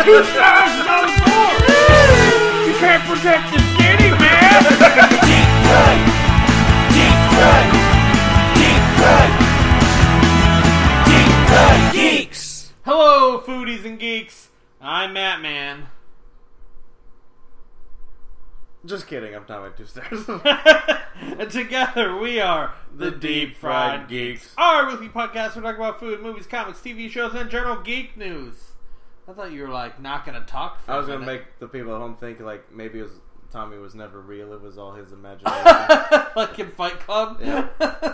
Two stars is on the board! You can't protect the city, man! Deep cut! Deep cut! Deep cut! Deep cut geeks! Hello, foodies and geeks. I'm Matt Man. Just kidding, I'm Tommy Two Stars. And together we are the Deep Fried Geeks. Our weekly podcast we talk about food, movies, comics, TV shows, and general geek news. I thought you were like not going to talk for I was a going to minute. make the people at home think like maybe Tommy was never real, it was all his imagination. Like in Fight Club? Yeah.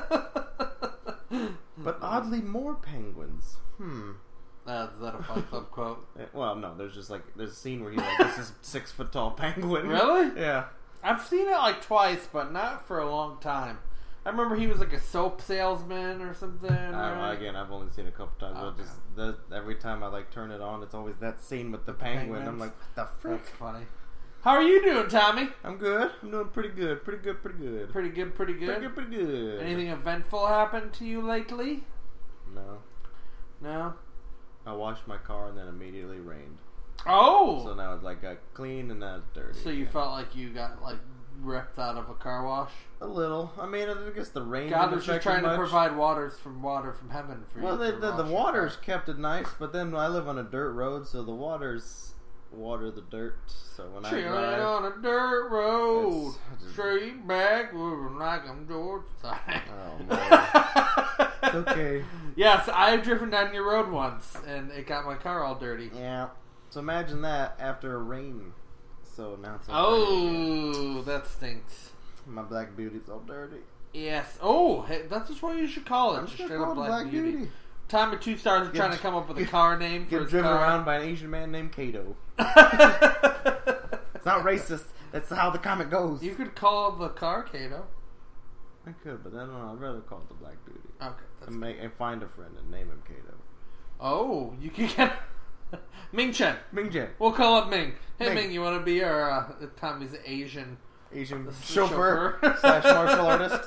But oddly more penguins. Is that a Fight Club quote? Well, no, there's a scene where he's like, this is 6 foot tall penguin. Really? Yeah. I've seen it like twice, but not for a long time. I remember he was like a soap salesman or something. Right? Again, I've only seen it a couple times. Okay. But every time I like turn it on, it's always that scene with the penguin. penguins. I'm like, what the frick? That's funny. How are you doing, Tommy? I'm good. I'm doing pretty good. Pretty good. Pretty good? Pretty good. Anything eventful happened to you lately? No. No? I washed my car and then immediately rained. Oh! So now it's like got clean and now it's dirty. So you felt like you got like ripped out of a car wash? A little. I mean, I guess the rain God didn't was just affect trying much. to provide water from heaven for Well, you. the waters kept it nice, but then I live on a dirt road, so the waters water the dirt. So when Chilling I drive, on a dirt road, it's just- straight back, moving like I'm George. oh man, it's okay. Yes, I've driven down your road once, and it got my car all dirty. Yeah. So imagine that after a rain. So now it's all dirty again. Oh, that stinks. My Black Beauty's all dirty. Yes. Oh, hey, that's just what you should call it. I'm Just just straight gonna up call it Black Beauty. Tommy Two Stars is Get- trying to come up with a car name for Get his driven car. around by an Asian man named Kato. It's not racist. That's how the comic goes. You could call the car Kato. I could, but I don't know. I'd rather call it the Black Beauty. Okay. That's And find a friend and name him Kato. Oh, you can get Ming Chen. Ming Jen. We'll call up Ming. Hey Ming. Ming, you want to be our Tommy's Asian chauffeur slash martial artist.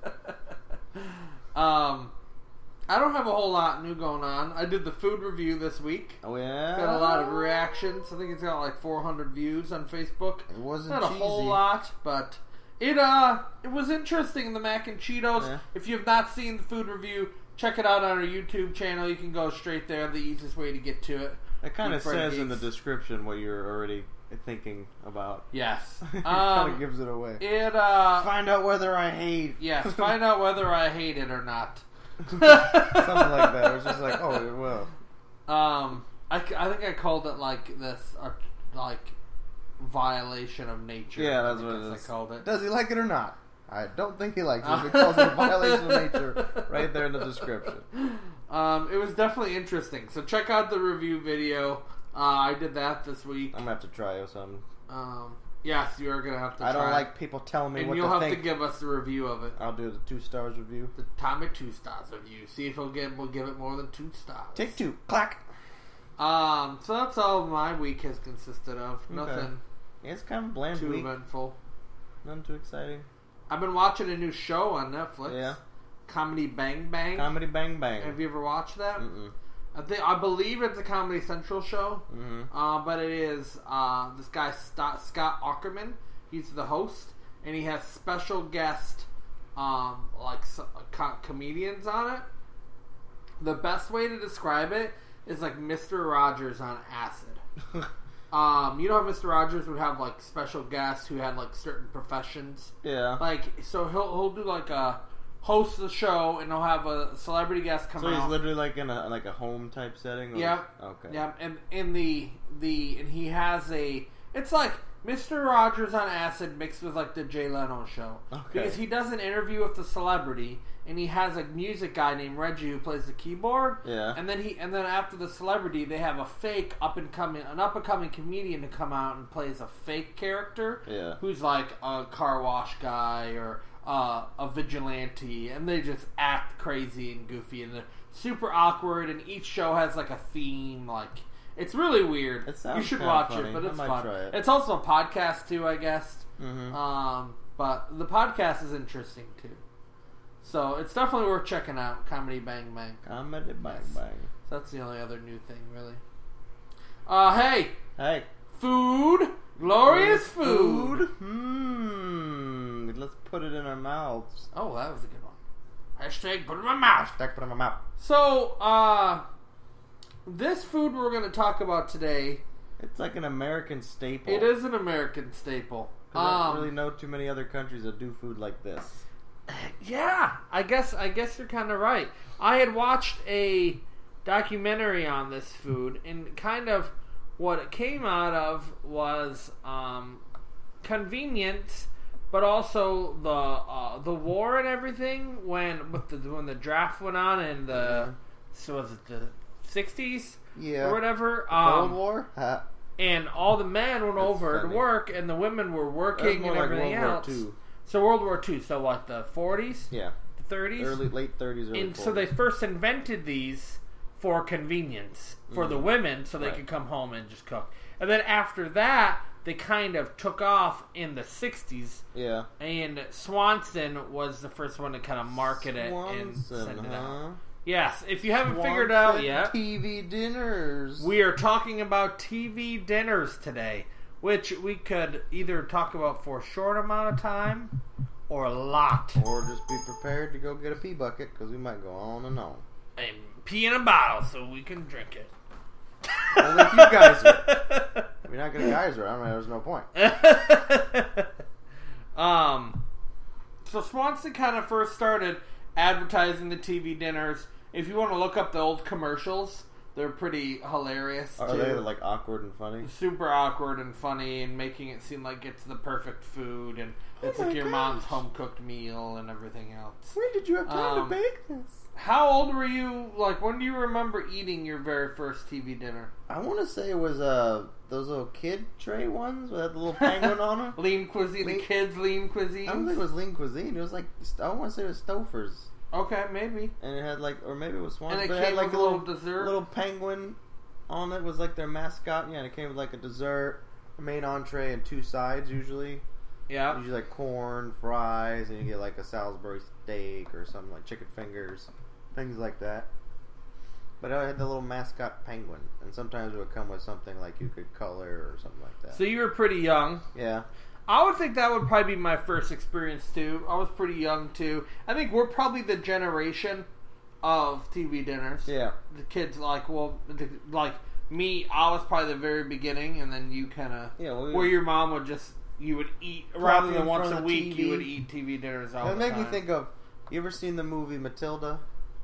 I don't have a whole lot new going on. I did the food review this week. Oh yeah. Got a lot of reactions. I think it's got like 400 views on Facebook. It wasn't Not a cheesy. whole lot, but it was interesting. The mac and Cheetos. Yeah. If you have not seen the food review, check it out on our YouTube channel. You can go straight there. The easiest way to get to it. It kind of Deep fried says in the geeks. description what you're already thinking about. Yes. It kind of gives it away. Find out whether I hate. Yes, find out whether I hate it or not. Something like that. It was just like, oh, it will. I think I called it like this, like violation of nature. Yeah, that's I what guess it is. I called it. Does he like it or not? I don't think he likes it because it's a violation of nature right there in the description. It was definitely interesting. So check out the review video. I did that this week. I'm going to have to try it or something. Yes, you are going to have to I try don't it. like people telling me And what you'll to have think. to give us a review of it. I'll do the 2 stars review. The Tommy 2 stars review. See if we'll give it more than 2 stars. Take 2. Clack. So that's all my week has consisted of. Okay. Nothing Yeah, it's kind of a bland too week. eventful. Nothing too exciting. I've been watching a new show on Netflix. Yeah. Comedy Bang Bang. Comedy Bang Bang. Have you ever watched that? Mm-mm. I believe it's a Comedy Central show. Mm-hmm. But it is this guy Scott Aukerman. He's the host, and he has special guest comedians on it. The best way to describe it is like Mr. Rogers on acid. You know how Mr. Rogers would have like special guests who had like certain professions. Yeah. Like so he'll do like a host the show, and he'll have a celebrity guest come So out. he's literally like in a home type setting? Or? Yeah. Okay. Yeah, and in the and he has it's like Mr. Rogers on acid mixed with like the Jay Leno show. Okay. Because he does an interview with the celebrity, and he has a music guy named Reggie who plays the keyboard. Yeah. And then after the celebrity, they have a fake up and coming comedian to come out and plays a fake character. Yeah. Who's like a car wash guy or a vigilante, and they just act crazy and goofy, and they're super awkward, and each show has like a theme. Like, it's really weird. It sounds You should kinda watch funny. it, but I it's might fun. try it. It's also a podcast too, I guess. Mm-hmm. But the podcast is interesting too. So it's definitely worth checking out. Comedy Bang Bang. Comedy Bang Yes. Bang. That's the only other new thing, really. Hey, Hey. food, glorious food. Let's put it in our mouths. Oh, that was a good one. Hashtag put it in my mouth. Put it in my mouth. So, this food we're going to talk about today, It's like an American staple. it is an American staple. I don't really know too many other countries that do food like this. Yeah, I guess you're kind of right. I had watched a documentary on this food, and kind of what it came out of was convenience, but also the war and everything when the draft went on in the so was it the 60s or whatever. Cold War. And all the men went over to work, and the women were working and everything else. World War II. So World War II. So what, the 40s? Yeah. The 30s? Late 30s, early And 40s. so they first invented these for convenience for the women, so they could come home and just cook. And then after that, they kind of took off in the 60s. Yeah. And Swanson was the first one to kind of market it and send it out. Yes, if you haven't figured it out yet, TV dinners. we are talking about TV dinners today, which we could either talk about for a short amount of time or a lot. Or just be prepared to go get a pee bucket, because we might go on and on. And pee in a bottle so we can drink it. Only if you guys are. If you're not going to geyser, I don't know, there's no point. So Swanson kind of first started advertising the TV dinners. If you want to look up the old commercials, they're pretty hilarious. Are they like awkward and funny? Super awkward and funny, and making it seem like it's the perfect food, and it's like your mom's home cooked meal and everything else. When did you have time to bake this? How old were you? Like, when do you remember eating your very first TV dinner? I want to say it was those little kid tray ones with that little penguin on them. Lean cuisine, the kids' lean cuisine. I don't think it was Lean Cuisine. It was like, I want to say it was Stouffer's. Okay, maybe. And it had like, or maybe it was Swanson. And it but came had like with a little dessert? little penguin on it was like their mascot. Yeah, and it came with like a dessert, a main entree, and two sides usually. Yeah. Usually like corn, fries, and you get like a Salisbury steak or something like chicken fingers, things like that. But I had the little mascot penguin, and sometimes it would come with something like you could color or something like that. So you were pretty young. Yeah. I would think that would probably be my first experience too. I was pretty young too. I think we're probably the generation of TV dinners. Yeah. The kids like me. I was probably the very beginning, and then you kind of where your mom would you would eat rather than once a week. You would eat TV dinners all the time. It made me think of. You ever seen the movie Matilda?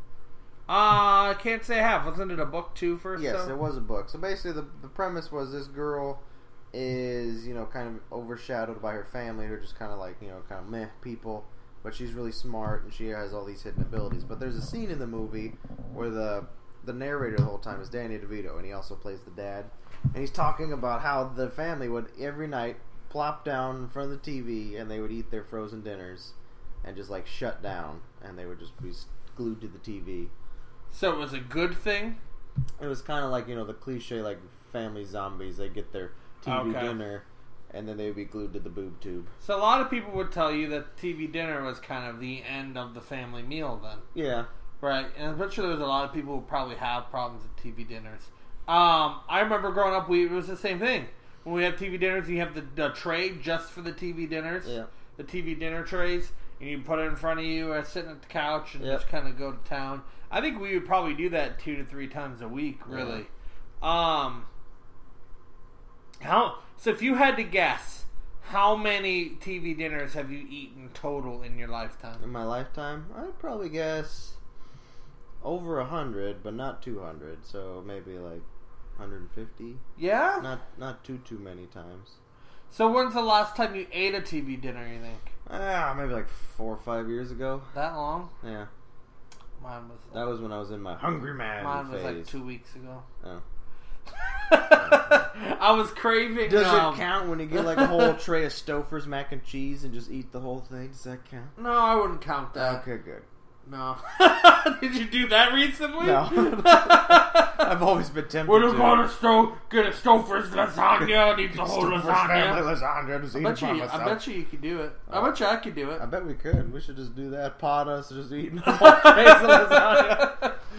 I can't say I have. Wasn't it a book too first? Yes, though? it was a book. So basically, the premise was this girl is, kind of overshadowed by her family, who are just kind of like, kind of meh people, but she's really smart and she has all these hidden abilities. But there's a scene in the movie where the narrator the whole time is Danny DeVito, and he also plays the dad, and he's talking about how the family would every night plop down in front of the TV and they would eat their frozen dinners and just like shut down, and they would just be glued to the TV. So it was a good thing? It was kind of like, the cliche, like, family zombies. They get their TV dinner, and then they would be glued to the boob tube. So a lot of people would tell you that TV dinner was kind of the end of the family meal then. Yeah. Right, and I'm sure there's a lot of people who probably have problems with TV dinners. I remember growing up, it was the same thing. When we have TV dinners, you have the tray just for the TV dinners. Yeah. The TV dinner trays, and you put it in front of you or sitting at the couch and just kind of go to town. I think we would probably do that 2 to 3 times a week, really. Yeah. So if you had to guess, how many TV dinners have you eaten total in your lifetime? In my lifetime? I'd probably guess over 100, but not 200. So maybe like 150. Yeah? Not too many times. So when's the last time you ate a TV dinner, you think? Maybe like 4 or 5 years ago. That long? Yeah. Mine was... That was when I was in my hungry man Mine phase. was like 2 weeks ago. Oh. I was craving... Does it count when you get like a whole tray of Stouffer's mac and cheese and just eat the whole thing? Does that count? No, I wouldn't count that. Okay, good. No. Did you do that recently? No. I've always been tempted We're to. going to get a Stouffer's lasagna and eat the whole lasagna. lasagna. Just eat it by myself. I bet you could do it. I bet you I could do it. I bet we could. We should just do that. Pot us just eating the whole trays of lasagna.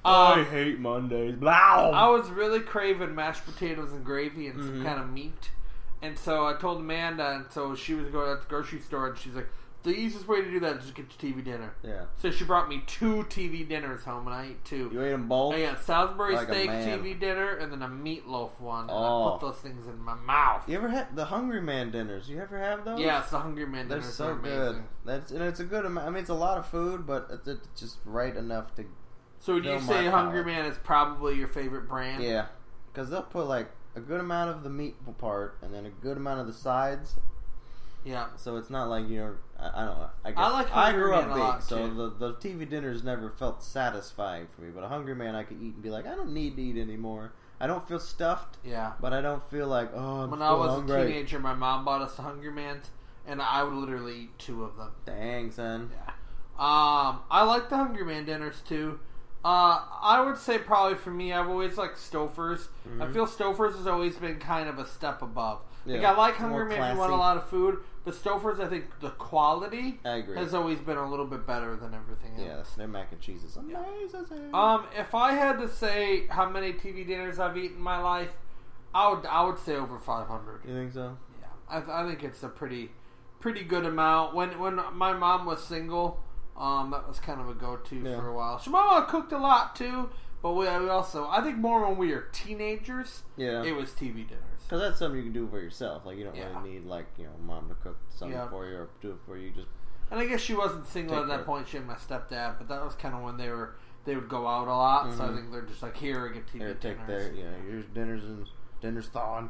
I hate Mondays. Blah. I was really craving mashed potatoes and gravy and some kind of meat. And so I told Amanda, and so she was going to the grocery store, and she's like, the easiest way to do that is just get your TV dinner. Yeah. So she brought me 2 TV dinners home, and I ate 2. You ate them both? I got Salisbury Like a steak man. TV dinner, and then a meatloaf one. And Oh. I put those things in my mouth. You ever had the Hungry Man dinners? You ever have those? Yeah, it's the Hungry Man They're dinners. so are good. amazing. And it's a good amount. I mean, it's a lot of food, but it's just right enough to. So would you fill say my Hungry palate. Man is probably your favorite brand? Yeah, because they'll put like a good amount of the meat part and then a good amount of the sides. Yeah. So it's not like, you know, I don't know. I guess I like I Hungry grew Man up a big, lot, so too. the TV dinners never felt satisfying for me. But a Hungry Man, I could eat and be like, I don't need to eat anymore. I don't feel stuffed, Yeah. but I don't feel like, oh, I'm When still I was hungry. a teenager, my mom bought us the Hungry Mans, and I would literally eat 2 of them. Dang, son. Yeah. I like the Hungry Man dinners too. I would say probably for me, I've always liked Stouffer's. I feel Stouffer's has always been kind of a step above. Like Yeah, I like more Hungry Man if you want a classy. lot of food, but Stouffer's, I think the quality I agree. has always been a little bit better than everything else. Yes, their mac and cheese is amazing. If I had to say how many TV dinners I've eaten in my life, I would say over 500. You think so? Yeah, I think it's a pretty good amount. When my mom was single, that was kind of a go-to Yeah. for a while. She mama cooked a lot too, but we also, I think more when we were teenagers, Yeah. it was TV dinners. Because that's something you can do for yourself. Like, you don't Yeah. really need, like, you know, mom to cook something Yeah. for you or do it for you. Just And I guess she wasn't single Take at that care. point. She had my stepdad, but that was kind of when they would go out a lot. So I think they're just like, here, get TV here, take dinners. their, here's dinner's thawing.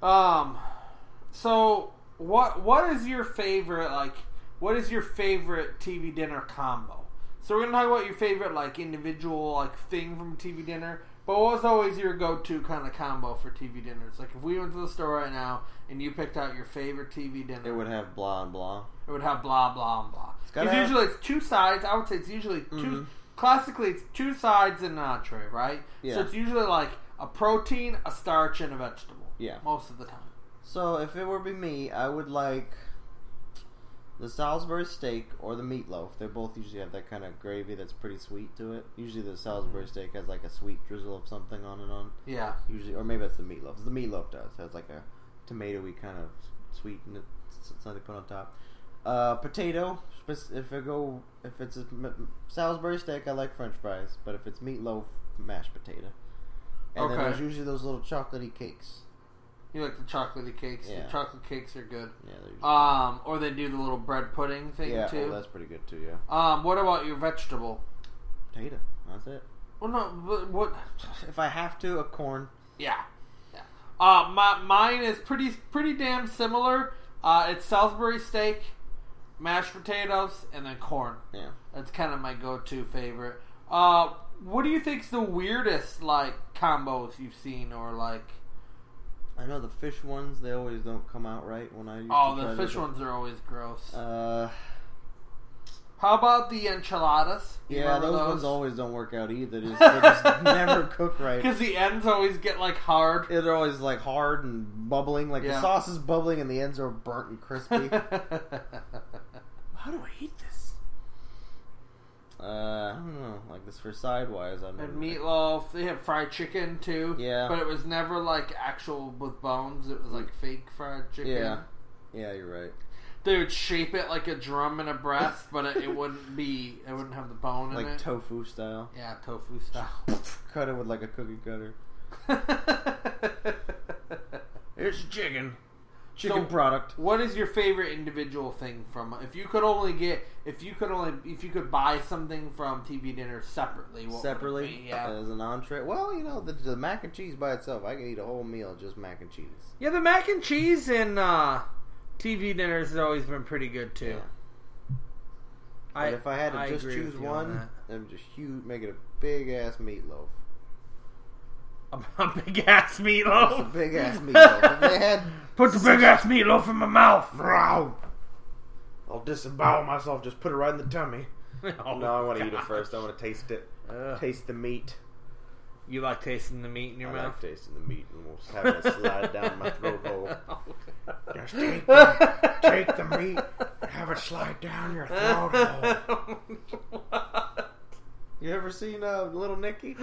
So what is your favorite, like, what is your favorite TV dinner combo? So we're gonna talk about your favorite, like, individual, like, thing from TV dinner. But what was always your go-to kind of combo for TV dinners? Like, if we went to the store right now and you picked out your favorite TV dinner, It would have blah and blah. it would have blah blah and blah. gotta Because have- usually it's 2 sides. I would say it's usually 2. Classically, it's 2 sides and an entree, right? Yeah. So it's usually like a protein, a starch, and a vegetable. Yeah. Most of the time. So if it were be me, I would like the Salisbury steak or the meatloaf. They both usually have that kind of gravy that's pretty sweet to it. Usually the Salisbury steak has like a sweet drizzle of something on it on. Yeah. Usually, or maybe that's the meatloaf. The meatloaf does. It has like a tomatoey kind of sweetness something put on top. Potato. If it's a Salisbury steak, I like French fries. But if it's meatloaf, mashed potato. And then Okay. there's usually those little chocolatey cakes. You like the chocolatey cakes. Yeah. The chocolate cakes are good. Yeah, they're usually Or they do the little bread pudding thing yeah, too. oh, that's pretty good too. Yeah, What about your vegetable? potato. That's it. Well, no, what? If I have to, a corn. Yeah. Mine is pretty damn similar. It's Salisbury steak, mashed potatoes, and then corn. Yeah. That's kind of my go-to favorite. What do you think's the weirdest, like, combos you've seen, or like? I know the fish ones. They always don't come out right when I. Used Oh, to the try fish to, ones are always gross. Uh, How about the enchiladas? You yeah, remember those ones always don't work out either. They just never cook right. Because the ends always get, like, hard. Yeah, they're always like hard and bubbling. Like Yeah. the sauce is bubbling and the ends are burnt and crispy. How do I eat this? I don't know. Like this for sidewise. I And meatloaf. They have fried chicken too. Yeah. But it was never like actual with bones. It was like fake fried chicken. Yeah. Yeah, you're right. They would shape it like a drum and a breast, but it wouldn't be. It wouldn't have the bone in Like it. tofu style. Yeah, tofu style. Cut it with like a cookie cutter. Here's chicken. Chicken product. What is your favorite individual thing from? If you could buy something from TV dinner separately, what Separately, would it be? Yeah. as an entree. Well, you know, the mac and cheese by itself, I can eat a whole meal just mac and cheese. Yeah, the mac and cheese in TV dinners has always been pretty good too. Yeah. But if I had to just choose one, then just make it a big ass meatloaf. A big ass It's a meatloaf. big ass meatloaf. If they had, Put the big ass meatloaf in my mouth. I'll disembowel myself. Just put it right in the tummy. Oh, No, I want to eat it gosh. first. I want to taste it. Taste the meat. You like tasting the meat in your I mouth? like tasting the meat and we'll have it slide down my throat hole. Just take the meat and have it slide down your throat hole. you ever seen Little Nicky?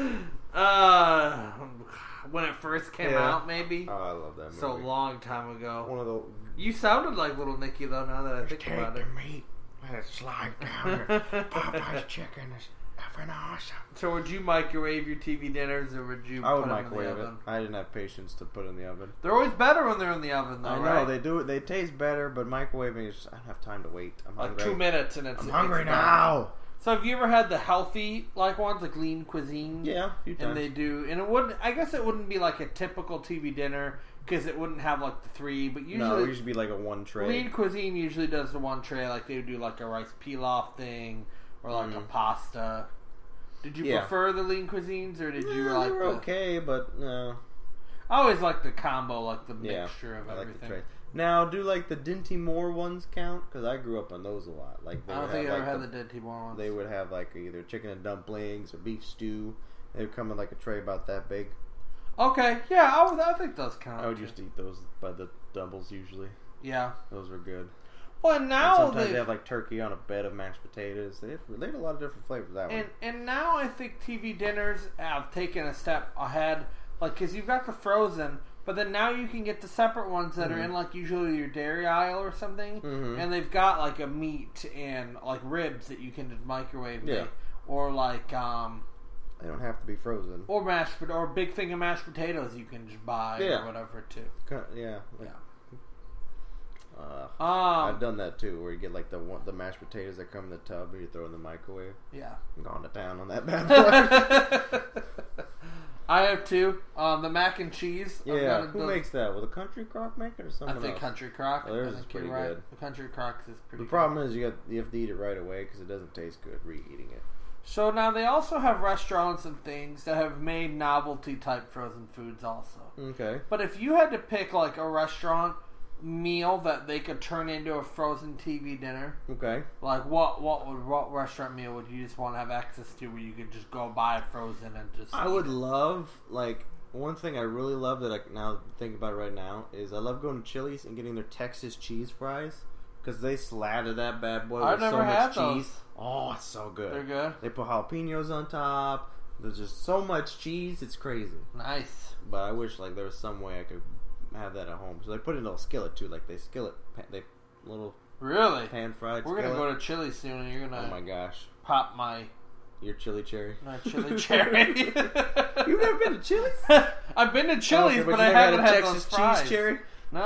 When it first came Yeah. out, maybe. Oh, I love that movie. So long time ago. One of the You sounded like Little Nicky, though, now that I think Take about the it. meat. Let it slide down. Popeye's chicken is effing awesome. So would you microwave your TV dinners, or would you I would put them in microwave the it. oven? I didn't have patience to put it in the oven. They're always better when they're in the oven, though, I know right? they do. They taste better, but microwaving is just, I don't have time to wait. I'm Like hungry. 2 minutes and it's I'm hungry it's done. now. So have you ever had the healthy ones, like Lean Cuisine? Yeah, a few times. And they do, and it wouldn't. I guess it wouldn't be like a typical TV dinner because it wouldn't have like the 3. But usually, no, it used to be like a one tray. Lean Cuisine usually does the one tray. Like they would do like a rice pilaf thing or like a pasta. Did you prefer the Lean Cuisines, or did you Yeah, like they were the? okay, but no. I always like the combo, like the Yeah, mixture of I like the everything. tray. Now, do like the Dinty Moore ones count? Because I grew up on those a lot. Like they I don't would think I have, ever like, had the Dead T-Bone ones. They would have like either chicken and dumplings or beef stew. They would come in like a tray about that big. Okay, yeah, I think those count. I would too. used to eat those by the doubles usually. Yeah. Those were good. Well, and And now sometimes they have like turkey on a bed of mashed potatoes. They had a lot of different flavors. That one. and now I think TV dinners have taken a step ahead, like because you've got the frozen, but then now you can get the separate ones that are in like usually your dairy aisle or something, and they've got like a meat and like ribs that you can just microwave, or like They don't have to be frozen. or or a big thing of mashed potatoes you can just buy or whatever too. Yeah. Like, Yeah. I've done that too, where you get like the mashed potatoes that come in the tub and you throw in the microwave. Yeah. I'm going to town on that bad boy. I have two. The mac and cheese. Yeah, who makes that? Will the Country Crock make it or I someone think else? Country Crock. Oh, theirs I think is pretty you're right. good. The Country Crock is pretty The good. problem is you have to eat it right away because it doesn't taste good reheating it. So now they also have restaurants and things that have made novelty type frozen foods also. Okay. But if you had to pick like a restaurant meal that they could turn into a frozen TV dinner, Okay. like what restaurant meal would you just want to have access to where you could just go buy frozen and just I eat would it? love, like, one thing I really love that I now think about right now is I love going to Chili's and getting their Texas cheese fries because they slather that bad boy I've with so never had much those. cheese. Oh, it's so good. They're good. They put jalapenos on top. There's just so much cheese, it's crazy. Nice. But I wish like there was some way I could have that at home. So they put it in a skillet too, like they little Really? pan fried. We're gonna skillet. go to Chili's soon, and you're Oh gonna my gosh, pop my your chili cherry. chili cherry. You've never been to Chili's? I've been to Chili's, Okay, but you I never haven't a had Texas those fries. cheese cherry.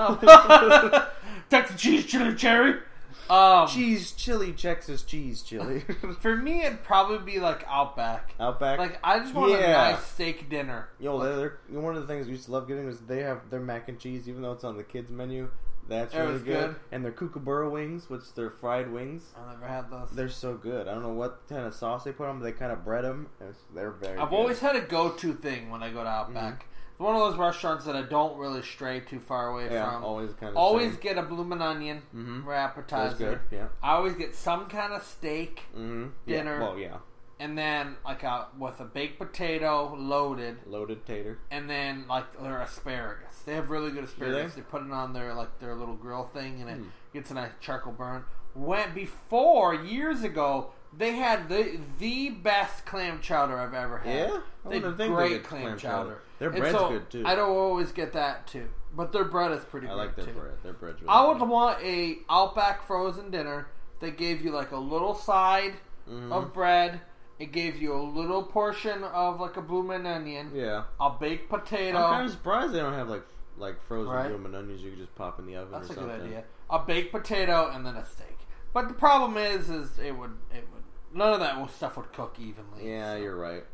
No. Texas cheese chili cherry. Cheese chili, Texas cheese chili. For me, it'd probably be like Outback. Outback. Like I just want a nice steak dinner. Yo, they're one of the things we used to love getting was they have their mac and cheese, even though it's on the kids menu. That's It really was good. good. And their kookaburra wings, which they're fried wings. I've never had those. They're so good. I don't know what kind of sauce they put on, but they kind of bread them. They're very I've good. always had a go-to thing when I go to Outback. It's one of those restaurants that I don't really stray too far away from. always Get a bloomin' onion for That's appetizer. good. Yeah. I always get some kind of steak dinner. Yeah. Well, yeah. And then with a baked potato Loaded tater. and then their asparagus. They have really good asparagus. Do they put it on their little grill thing, and it gets a nice charcoal burn. Before years ago, they had the best clam chowder I've ever had. Yeah? I They wouldn't had think they great get clam clam chowder. chowder. Their And bread's so, good, too. I don't always get that too, but their bread is pretty good I like their too. bread. Their bread's really I would good. want a Outback frozen dinner that gave you like a little side of bread. It gave you a little portion of like a bloomin' onion, Yeah. a baked potato. I'm kind of surprised they don't have like frozen Right. bloomin' onions you could just pop in the oven That's or a something. good idea. A baked potato and then a steak. But the problem is it would none of that stuff would cook evenly. Yeah, so. you're right.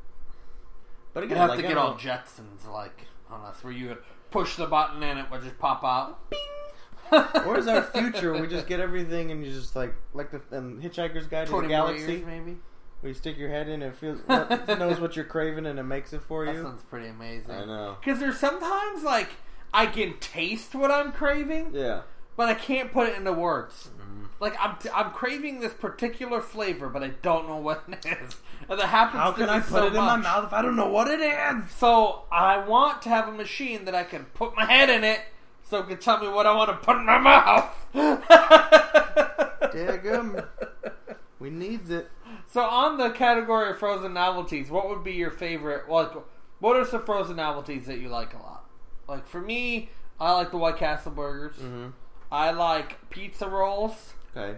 But You'd again, have like, to I get don't all know- Jetsons on us, where you would push the button and it would just pop out. Where's our future? We just get everything and you just like the Hitchhiker's Guide to the 20 more Galaxy. years, maybe. Where you stick your head in and it knows what you're craving and it makes it for That you. sounds pretty amazing. I know. Because there's sometimes I can taste what I'm craving, Yeah. but I can't put it into words. Like I'm craving this particular flavor, but I don't know what it is. And that happens. How to can me I put so it in my much. mouth if I don't know what it is? So I want to have a machine that I can put my head in it, so it can tell me what I want to put in my mouth. Daggum. We needs it. So on the category of frozen novelties, what would be your favorite? Like, what are some frozen novelties that you like a lot? Like for me, I like the White Castle burgers. Mm-hmm. I like pizza rolls. Okay.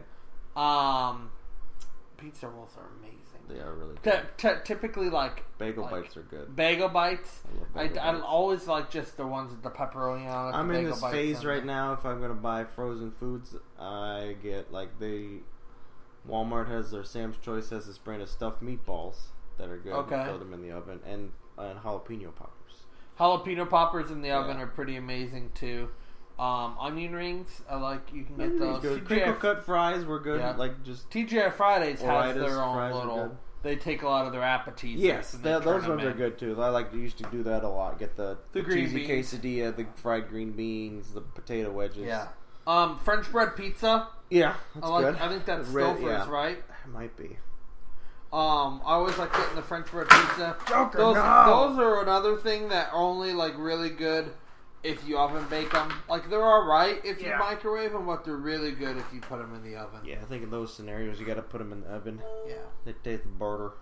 Pizza rolls are amazing. They are really good. Typically, like Bagel bites are good. Bagel bites. I love bagel I bites. always like just the ones with the pepperoni on it. I'm the in bagel this bites phase on right it. now. If I'm going to buy frozen foods, I get Walmart has their Sam's Choice has this brand of stuffed meatballs that are good. Okay. You throw them in the oven and jalapeno poppers. Jalapeno poppers in the oven are pretty amazing too. Onion rings, I like. You can get those. Good. Crinkle cut fries were good. Yeah. Like just TGI Fridays has Oritas their own fries are little. good. They take a lot of their appetizers. yes, and they those turn them ones are in. good too. I used to do that a lot. Get the green cheesy beans. quesadilla, the fried green beans, the potato wedges. Yeah. French bread pizza. Yeah, that's good. I think that's Red- Stouffer's, yeah. right? It might be. I always like getting the French bread pizza. Joker, those no! are another thing that are only like really good if you oven bake them. Like they're all right if you microwave them, but they're really good if you put them in the oven. Yeah, I think in those scenarios you got to put them in the oven. Yeah. They taste better.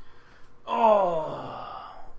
Oh.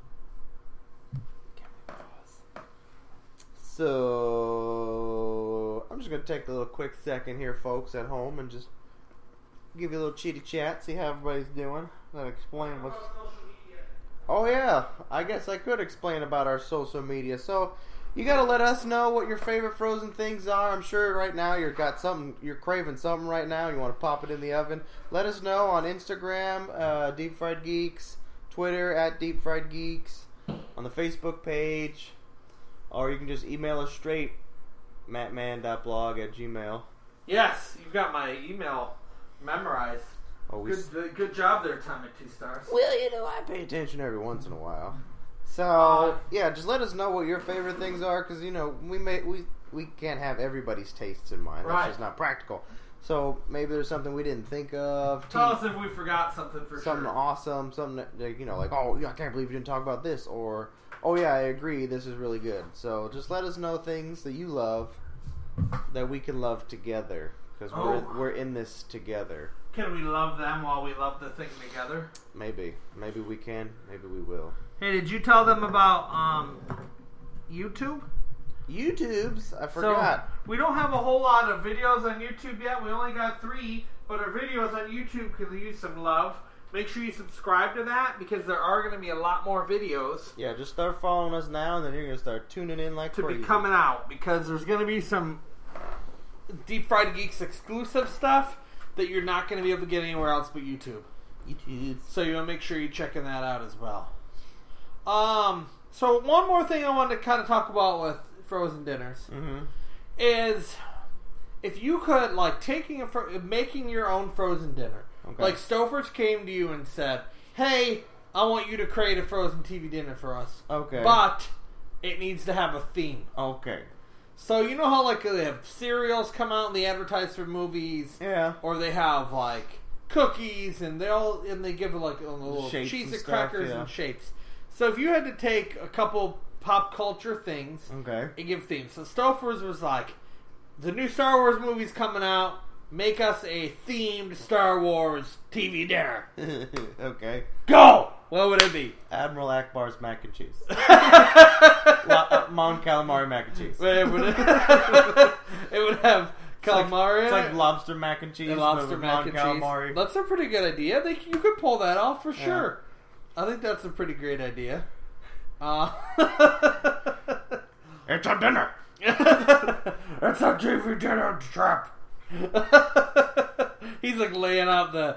So I'm just gonna take a little quick second here, folks, at home, and just give you a little chitty chat, see how everybody's doing. Then explain what's. Oh yeah, I guess I could explain about our social media. So you gotta let us know what your favorite frozen things are. I'm sure right now you're craving something right now. You want to pop it in the oven. Let us know on Instagram, Deep Fried Geeks, Twitter at Deep Fried Geeks, on the Facebook page, or you can just email us straight, mattman.blog@gmail. Yes, you've got my email memorized. Oh, Good job there, Tom at 2 stars. Well, you know, I pay attention every once in a while. So, yeah, just let us know what your favorite things are, because, you know, we can't have everybody's tastes in mind. That's Right. just not practical. So, maybe there's something we didn't think of. Tell us if we forgot something for something sure. awesome, something that, you know, like, oh, I can't believe you didn't talk about this, or, oh, yeah, I agree, this is really good. So, just let us know things that you love that we can love together, because we're in this together. Can we love them while we love the thing together? Maybe we can, maybe we will. Hey, did you tell them about YouTube? YouTube's, I forgot. So, we don't have a whole lot of videos on YouTube yet. We only got 3, but our videos on YouTube could use some love. Make sure you subscribe to that, because there are going to be a lot more videos Yeah, just start following us now, and then you're going to start tuning in like to crazy. be coming out, because there's going to be some Deep Fried Geeks exclusive stuff that you're not going to be able to get anywhere else but YouTube. So you want to make sure you're checking that out as well. So one more thing I wanted to kind of talk about with frozen dinners is if you could, like, making your own frozen dinner. Okay. Like, Stouffer's came to you and said, hey, I want you to create a frozen TV dinner for us. Okay. But it needs to have a theme. Okay. So you know how, like, they have cereals come out and they advertise for movies? Yeah. Or they have, like, cookies and they give, like, a little Shapes cheese and and stuff, crackers yeah. and shapes. So if you had to take a couple pop culture things Okay. and give themes. So Stouffer's was like, the new Star Wars movie's coming out, make us a themed Star Wars TV dinner. Okay. Go! What would it be? Admiral Akbar's mac and cheese. Mon calamari mac and cheese. It would have calamari. It's like lobster mac and cheese. and lobster but with mac Mon and calamari. cheese. That's a pretty good idea. You could pull that off for sure. I think that's a pretty great idea. It's a dinner. It's a TV dinner trap. He's like laying out the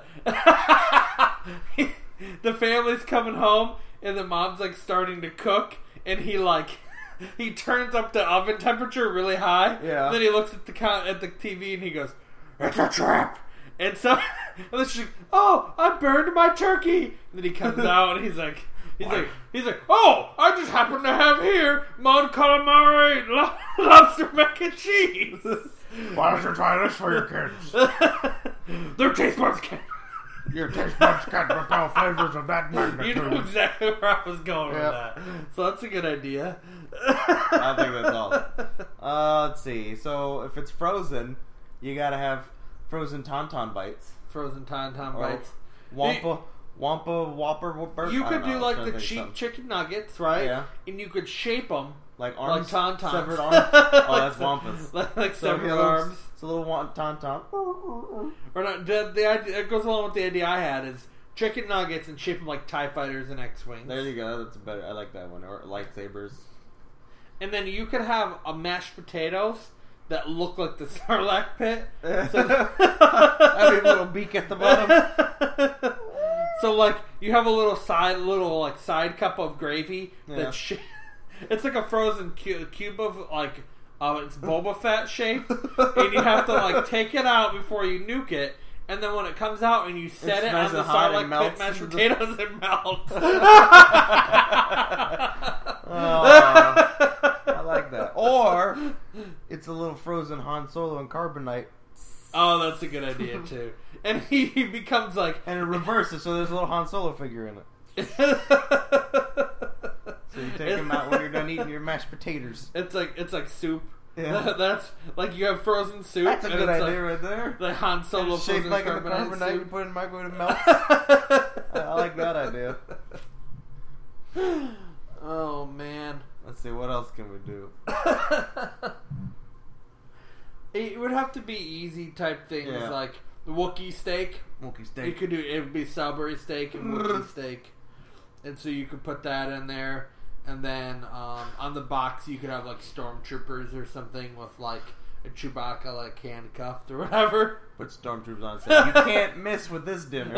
family's coming home and the mom's like starting to cook and he turns up the oven temperature really high. Yeah. Then he looks at the TV and he goes, "It's a trap." And so and then she's like, "Oh, I burned my turkey." And then he comes out and he's like, "Oh, I just happen to have here Mon calamari lobster mac and cheese." Why don't you try this for your kids? Their taste buds can. Your taste buds can't repel flavors of that magnitude. You know exactly where I was going Yep. with that. So that's a good idea. I think that's awesome. Let's see. So if it's frozen, you gotta have frozen tauntaun bites. Frozen tauntaun Or- bites. Wampa Whopper Burger. You could do like the cheap cheap chicken nuggets, right? Yeah. And you could shape them like arms, like tauntauns. severed arms. Oh, that's wampas. like So severed he looks- arms. It's a little tauntaun. Or not, the idea, it goes along with the idea I had is chicken nuggets and shape them like TIE fighters and X-Wings. There you go. That's better. I like that one. Or lightsabers. And then you could have a mashed potatoes that look like the Sarlacc pit. I mean, a little beak at the bottom. So like you have a little side cup of gravy Yeah. that's it's like a frozen cube of like it's Boba Fett shaped, and you have to like take it out before you nuke it. And then when it comes out and you set It's it nice on the and hot and Sarlacc melts pit mashed into the- potatoes, it melts. I like that. Or it's a little frozen Han Solo in carbonite, Oh, that's a good idea too. And he becomes like and it reverses, so there's a little Han Solo figure in it. So you take them out when you're done eating your mashed potatoes. It's like soup. Yeah. That's like you have frozen soup. That's a and good it's idea like right there. the Han Solo It's shaped frozen like in the carbonite carbonite, you soup. put it in the microwave and it melts. I like that idea. Oh man. Let's see, what else can we do? It would have to be easy type things Yeah. like Wookiee steak. Wookiee You steak. could do it would be Salisbury steak and Wookiee steak, and so you could put that in there, and then on the box you could have like stormtroopers or something with like a Chewbacca like handcuffed or whatever. Put stormtroopers on set. You can't miss with this dinner.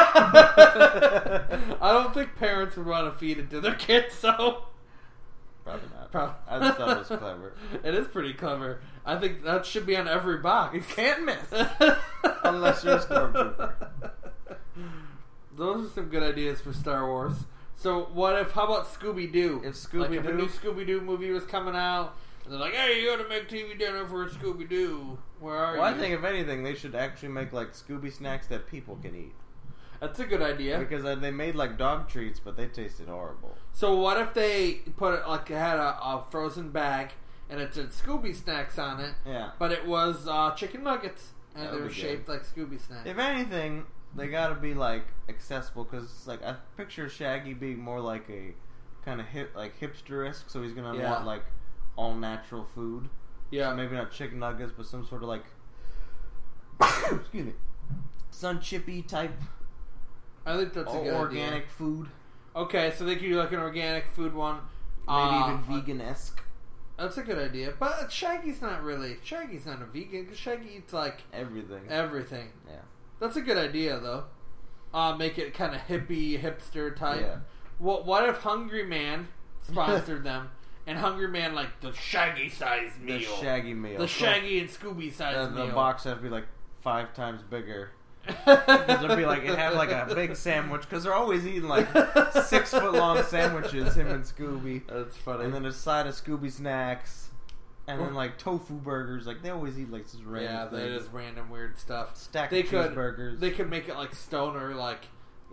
I don't think parents would want to feed it to their kids, so. Probably not. Probably. I just thought it was clever. It is pretty clever. I think that should be on every box. You can't miss. Unless you're a stormtrooper. Those are some good ideas for Star Wars. So how about Scooby-Doo? If If a Scooby-Doo... new Scooby-Doo movie was coming out, and they're like, hey, you gotta make TV dinner for Scooby-Doo. Where are Well, you? I think if anything, they should actually make like Scooby snacks that people can eat. That's a good idea. Because they made like dog treats, but they tasted horrible. So what if they put it, like, it had a frozen bag, and it said Scooby snacks on it, Yeah. but it was chicken nuggets, and That they would were be shaped like Scooby snacks. If anything, they gotta be like accessible because like I picture Shaggy being more like a kind of hipster-esque, so he's gonna Yeah. want like all natural food. Yeah. So maybe not chicken nuggets, but some sort of like excuse me, sun chippy type I think that's a good organic idea. food. Okay, so they could do like an organic food one. Maybe even vegan-esque. That's a good idea. But Shaggy's not a vegan because Shaggy eats like Everything. everything. Yeah. That's a good idea though. Make it kind of hippie, hipster type. Yeah. What if Hungry Man sponsored them and Hungry Man like the Shaggy size meal? The Shaggy meal. The Shaggy and Scooby size The meal. box has to be like 5 times bigger. It'd be like it had like a big sandwich because they're always eating like 6 foot long sandwiches. Him and Scooby, That's funny. and then a side of Scooby snacks, and then like tofu burgers. Like they always eat like this random. yeah, that things. is random weird stuff. Stack They of could cheeseburgers. They could make it like stoner, like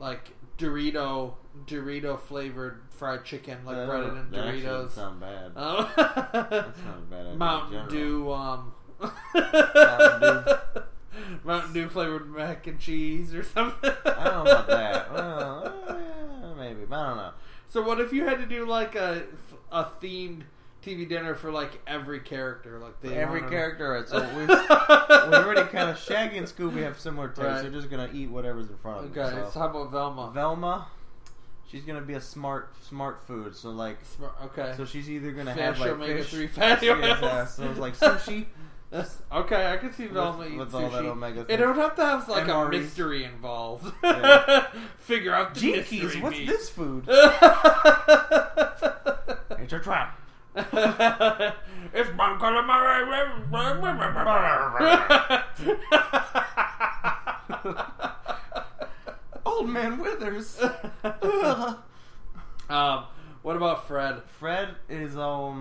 Dorito flavored fried chicken, like breaded in that actually Doritos. doesn't sound bad. Oh. That's not a bad idea. in Mountain general. Dew, Mountain Dew flavored mac and cheese or something. I don't know about that. Well, maybe, but I don't know. So what if you had to do like a themed TV dinner for like every character, like Every character. Right, so we already kind of Shaggy and Scooby have similar tastes. Right. They're just gonna eat whatever's in front of them. Okay, so how about Velma? Velma, she's gonna be a smart food. So like, Okay. so she's either gonna Fish, have like omega-3 fish, fatty oils. so it's like sushi Okay, I can see Velma eat with all that sushi. omega. It would have to have like a MREs. mystery involved. Yeah. Figure out the mystery Jinkies, what's meat. this food? It's a trap. It's my Old Man Withers. What about Fred? Fred is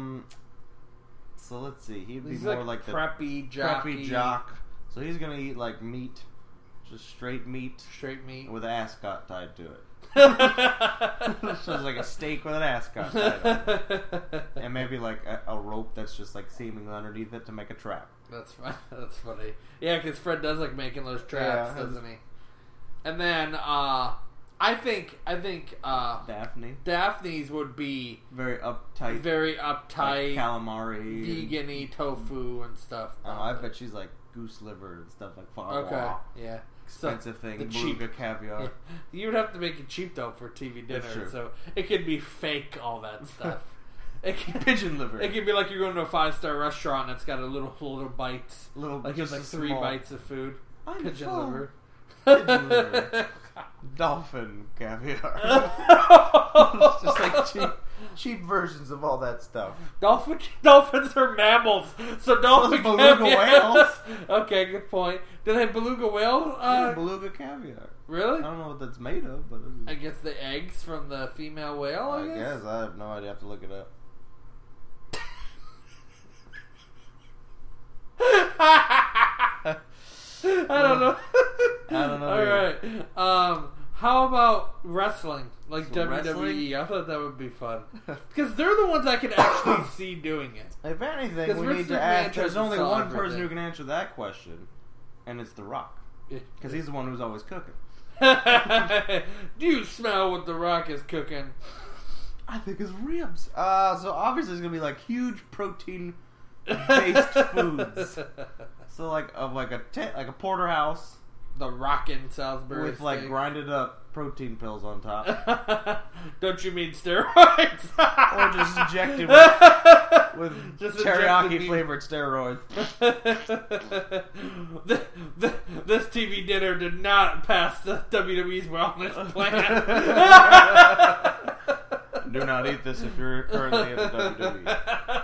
So let's see. He'd be He's more like the preppy jockey. preppy jock. So he's gonna eat like meat, just straight meat Straight meat. with an ascot tied to it. So it's like a steak with an ascot tied to it, and maybe like a rope that's just like seemingly underneath it to make a trap. That's fun. That's funny. Yeah, because Fred does like making those traps, Yeah. doesn't he? And then I think Daphne. Daphne's would be Very uptight. very uptight, Like calamari. vegan-y tofu and stuff. I bet she's like goose liver and stuff like foie Okay, gras. yeah. Expensive So, thing. the cheap- Beluga caviar. Yeah. You would have to make it cheap though for TV dinner, That's true. so it could be fake. All that stuff. It could, Pigeon liver. it could be like you're going to a 5-star restaurant and it's got a little bites, Little, like it's like just 3 small. bites of food. I'm Pigeon full. liver. Pigeon liver. Dolphin caviar. It's just like cheap versions of all that stuff. Dolphins are mammals, so dolphin beluga caviar. whales. Okay, good point. Do they have beluga whale? Yeah, beluga caviar. Really? I don't know what that's made of, but I guess the eggs from the female whale. I guess. I have no idea. I have to look it up. I don't know. I don't know All either. right. How about wrestling, like So WWE? wrestling? I thought that would be fun because they're the ones I can actually see doing it. If anything, 'Cause we Vince need to McMahon ask. tries There's to only solve one person everything. who can answer that question, and it's The Rock, because he's the one who's always cooking. Do you smell what The Rock is cooking? I think his ribs. So obviously it's gonna be like huge protein-based foods. So like a porterhouse The Rockin' Salisbury with like steak. grinded up protein pills on top, Don't you mean steroids? or just injected with Just teriyaki injected flavored steroids. This TV dinner did not pass the WWE's wellness plan. Do not eat this if you're currently in the WWE.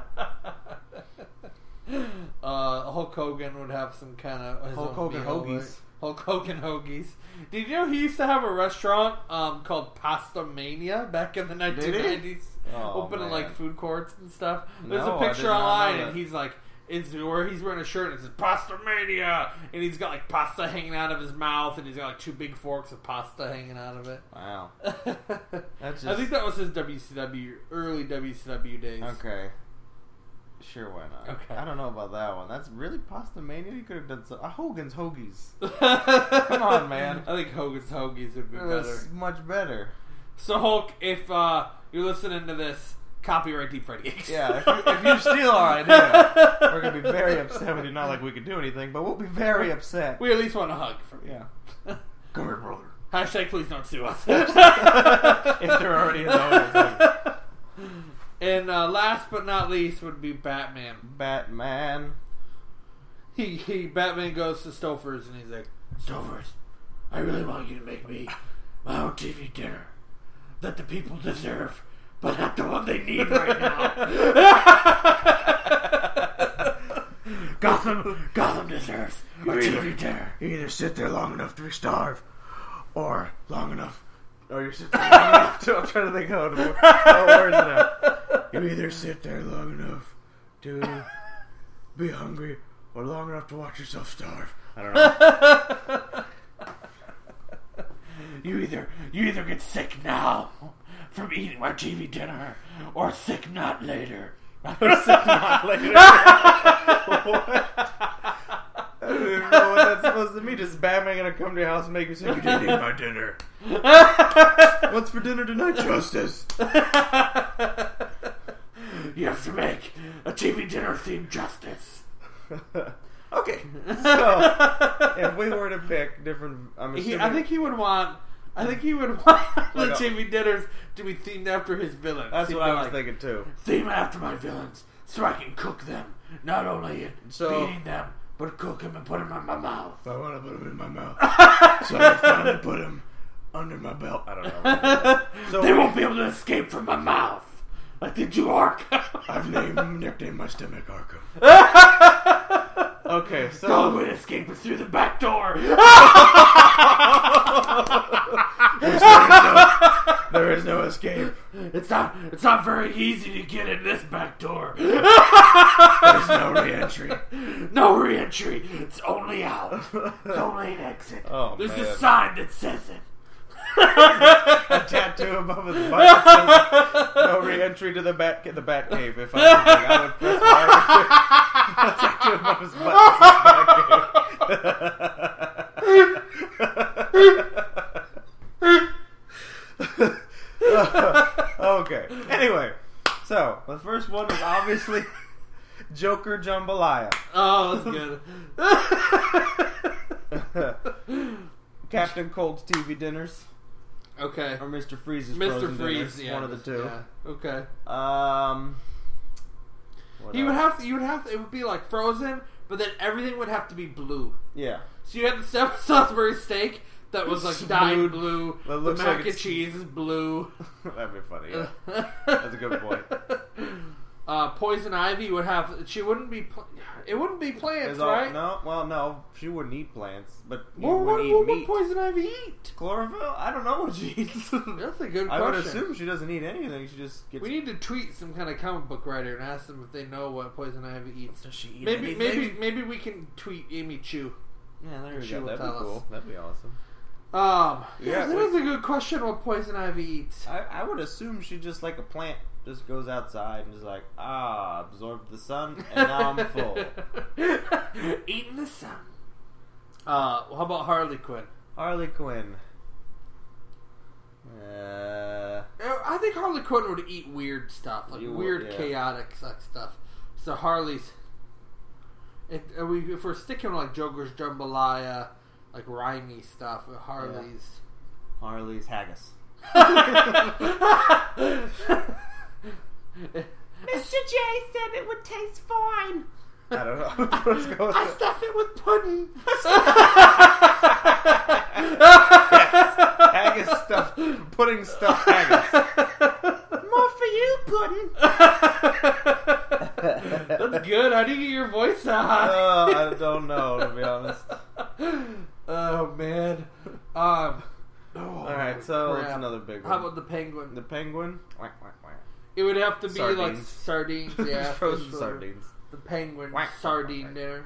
Hulk Hogan would have some kind of his Hulk own Hogan meal, hoagies. right? Hulk Hogan hoagies. Did you know he used to have a restaurant called Pasta Mania back in the 1990s? Oh, Opening man. like food courts and stuff. There's No, a I picture did not know online, that. and he's like, where he's wearing a shirt and it says Pasta Mania, and he's got like pasta hanging out of his mouth, and he's got like 2 big forks of pasta hanging out of it. Wow. I think that was his early WCW days. Okay. Sure, why not? Okay. I don't know about that one. That's really Pasta Mania? You could have done some... Hogan's Hoagies. Come on, man. I think Hogan's Hoagies would be better. That's much better. So Hulk, if you're listening to this, copyright Deep Fried Geeks. Yeah, if you steal our idea, we're going to be very upset with you. Not like we could do anything, but we'll be very upset. We at least want a hug from you. Yeah. Come here, brother. Hashtag please don't sue us. If they're already in the audience. And last but not least would be Batman. Batman. Batman goes to Stouffer's and he's like, Stouffer's, I really want you to make me my own TV dinner that the people deserve, but not the one they need right now. Gotham deserves a TV dinner. You either sit there long enough to starve, or long enough... Or you sit there long enough to... I'm trying to think how words it out. You either sit there long enough to be hungry, or long enough to watch yourself starve. I don't know. You either get sick now from eating my TV dinner, or sick not later. Not later. What? I don't even know what that's supposed to mean. Is Batman gonna come to your house and make you say, you didn't eat my dinner? What's for dinner tonight? Justice. You have to make a TV dinner themed Justice. Okay. So, if we were to pick different... I think he would want the TV dinners to be themed after his villains. That's He'd what be I was like, thinking too. Theme after my villains, so I can cook them. Not only in So- beating them, but cook them and put them in my mouth. I want to put him in my mouth. So I finally put him under my belt. I don't know. So They won't be able to escape from my mouth. Like the do Arkham. I've nicknamed my stomach Arkham. Okay, The so only way to escape is through the back door. there is no escape. It's not very easy to get in this back door. There's no re-entry. No re-entry. It's only out. It's only an exit. Oh, There's a man. sign that says it. A tattoo above his butt that says, no re-entry to the bat cave. If I would press a tattoo above his butt that says bat cave. Seriously, Joker Jambalaya. Oh, that's good. Captain Cold's TV dinners. Okay. Or Mr. Freeze's Mr. frozen Freeze, dinners. yeah. One of the two. Yeah. Okay. What You would else? have. It would be like frozen, but then everything would have to be blue. Yeah. So you had the Salisbury steak that was like dyed blue. That The looks mac like and it's- cheese is blue. That'd be funny, yeah. That's a good point. Poison Ivy would have. She wouldn't be. It wouldn't be plants, right? No. She wouldn't eat plants, but you Well, wouldn't what eat would meat. Poison Ivy eat? Chlorophyll? I don't know what she eats. That's a good question. I would assume she doesn't eat anything. She just gets. We need to tweet some kind of comic book writer and ask them if they know what Poison Ivy eats. Does she eat Maybe we can tweet Amy Chu. Yeah, there She you go. will That'd be tell us. cool. That'd be awesome. Yeah, that wait. is a good question. What Poison Ivy eats? I would assume she just like a plant, just goes outside and is like, absorb the sun, and now I'm full. Eating the sun. How about Harley Quinn? Harley Quinn. I think Harley Quinn would eat weird stuff, like You would, weird, yeah. chaotic sex stuff. So Harley's. If we're sticking with like Joker's Jambalaya, like rhymey stuff, Harley's. Harley's haggis. Mr. J said it would taste fine. I don't know. Let's go with I it. stuff it with pudding. Haggis stuffed, pudding stuffed haggis. More for you, pudding. That's good. How do you get your voice out? I don't know, to be honest. Oh man. Alright, so crap. that's another big one. How about the penguin? The penguin? Whack, whack, whack. It would have to be like Sardines. sardines. Yeah, Frozen for sure. sardines. The penguin Whack, sardine whack. dinner.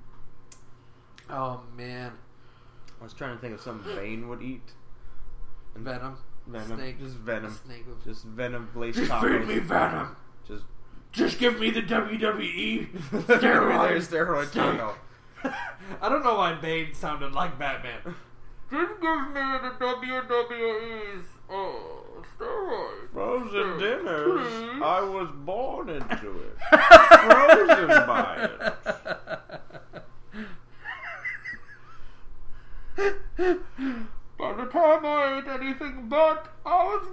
Oh man, I was trying to think of something Bane would eat. Venom. Venom. Snake. Just venom. Snake with... Just venom laced Just tacos. feed me venom. Just Give me the WWE There's steroid. steroid taco. I don't know why Bane sounded like Batman. Just give me the WWE's steroid. Frozen dinners. Please. I was born into it. Frozen by it. By the time I ate anything but, I was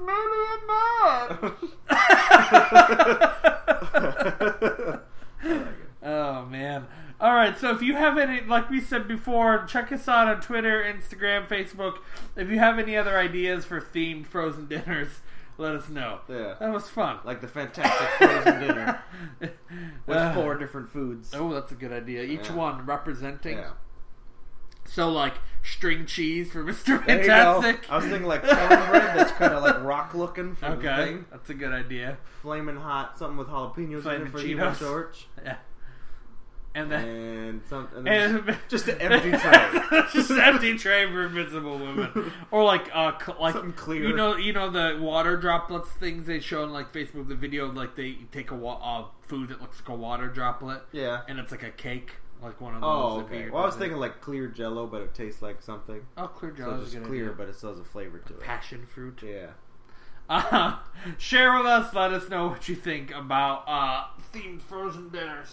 merely a man. Oh man. Alright, so if you have any, like we said before, check us out on Twitter, Instagram, Facebook. If you have any other ideas for themed frozen dinners, let us know. Yeah. That was fun. Like the fantastic frozen dinner with Uh, 4 different foods. Oh, that's a good idea. Each Yeah. one representing. Yeah. So, like, string cheese for Mr. There you Fantastic. go. I was thinking like cornbread that's kind of like rock looking for the Okay, thing. that's a good idea. Flaming hot, something with jalapenos in Flaming it for Cheetos. Evil George. Yeah. And then... And something. And Just an empty tray. just an empty tray for Invincible Women, or like Something clear. You know the water droplets things they show on like Facebook. The video of, like they take a food that looks like a water droplet, Yeah. and it's like a cake, like one of those. Oh, that okay. weird Well, I was ones. thinking like clear Jello, but it tastes like something. Oh, clear So Jello it's is a just good clear, idea. but it still has a flavor to it. Passion fruit. Yeah. Share with us. Let us know what you think about themed frozen dinners.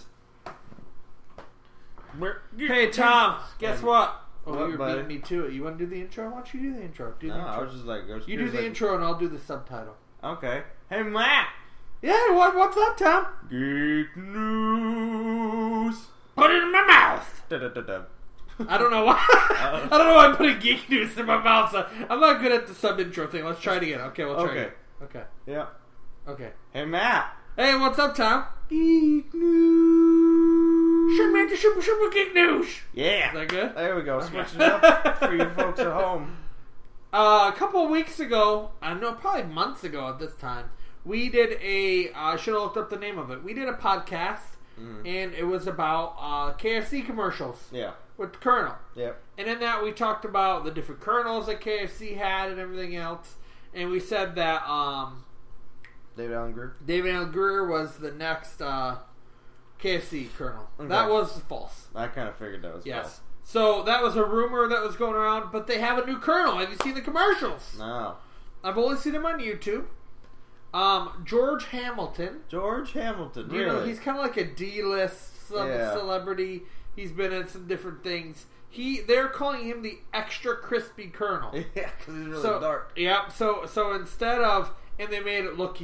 Hey Tom, guess what? Oh, What, you're buddy? beating me to it. You want to do the intro? Why don't you do the intro? Do the No, intro. I was just like, You do curious, the like, intro and I'll do the subtitle. Okay. Hey, Matt. Yeah, what's up, Tom? Geek news. Put it in my mouth. Da-da-da-da. I don't know why. I don't know why I'm putting geek news in my mouth. So I'm not good at the sub intro thing. Let's try it again. Okay, we'll try Okay. it. Okay. Yeah. Okay. Hey, Matt. Hey, what's up, Tom? Geek news. Sure, man, the super geek news. Yeah. Is that good? There we go. Okay. Switching it up for you folks at home. A couple of weeks ago, probably months ago at this time, we did I should have looked up the name of it. We did a podcast, and it was about KFC commercials Yeah. with the Colonel. Yep. And in that, we talked about the different Colonels that KFC had and everything else. And we said that David Allen Greer. David Allen Greer was the next KFC Colonel. Okay. That was false. I kind of figured that was Yes. false. So that was a rumor that was going around, but they have a new Colonel. Have you seen the commercials? No. I've only seen them on YouTube. George Hamilton. George Hamilton. You know, Really? he's kind of like a D-list celebrity. He's been in some different things. They're calling him the extra crispy Colonel. Yeah, because he's really So dark. yeah, so instead of they made him look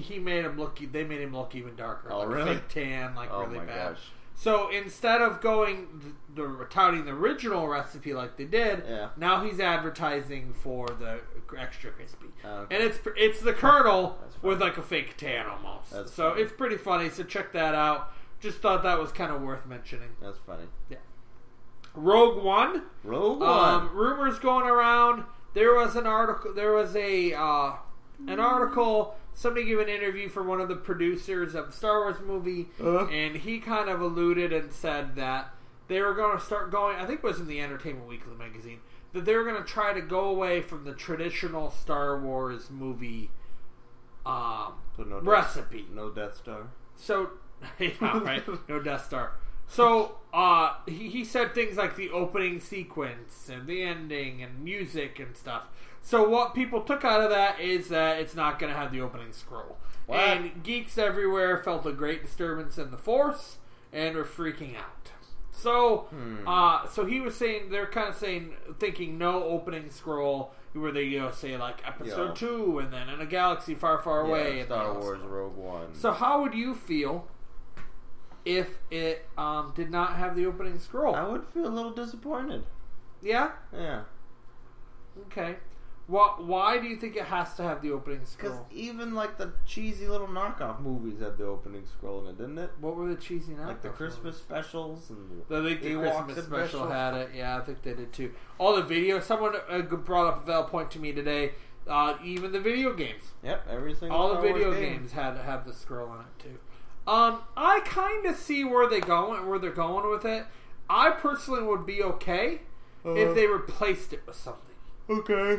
even darker. Oh, like really? fake tan, like Oh really my bad. gosh. So instead of going touting the original recipe like they did, now he's advertising for the extra crispy, Okay. and it's the Colonel That's funny. with like a fake tan almost. That's so funny. it's pretty funny. So check that out. Just thought that was kind of worth mentioning. That's funny. Yeah. Rogue One. Rogue One. Rumors going around. There was an article. There was an article. Somebody gave an interview for one of the producers of the Star Wars movie, and he kind of alluded and said that they were going to start going. I think it was in the Entertainment Weekly magazine that they were going to try to go away from the traditional Star Wars movie So no recipe. No Death Star. So, yeah, right. No Death Star. So, he said things like the opening sequence and the ending and music and stuff. So what people took out of that is that it's not going to have the opening scroll. What? And geeks everywhere felt a great disturbance in the Force and were freaking out. So, so he was saying, they're kind of thinking no opening scroll where they, say like episode 2 and then in a galaxy far, far away. Yeah, and Star then Wars Rogue One. So how would you feel if it did not have the opening scroll? I would feel a little disappointed. Yeah? Yeah. Okay. Why do you think it has to have the opening Because scroll? even like the cheesy little knockoff movies had the opening scroll in it, didn't it? What were the cheesy knockoff Like the Christmas movies? specials and I think the Ewoks Christmas and special special. had it. Yeah, I think they did too. All the video. Someone brought up a valid point to me today. Even the video games. Yep, every single All the Star Wars video game. games had the scroll in it too. I kind of see where they're going with it. I personally would be okay if they replaced it with something. Okay.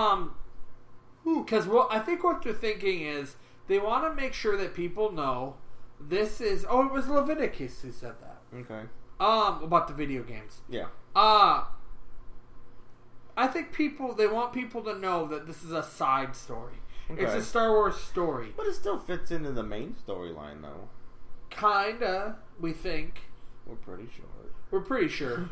Because I think what they're thinking is they want to make sure that people know this is. Oh, it was Leviticus who said that. Okay. About the video games. Yeah. I think they want people to know that this is a side story. Okay. It's a Star Wars story. But it still fits into the main storyline, though. Kinda, we think. We're pretty sure. We're pretty sure.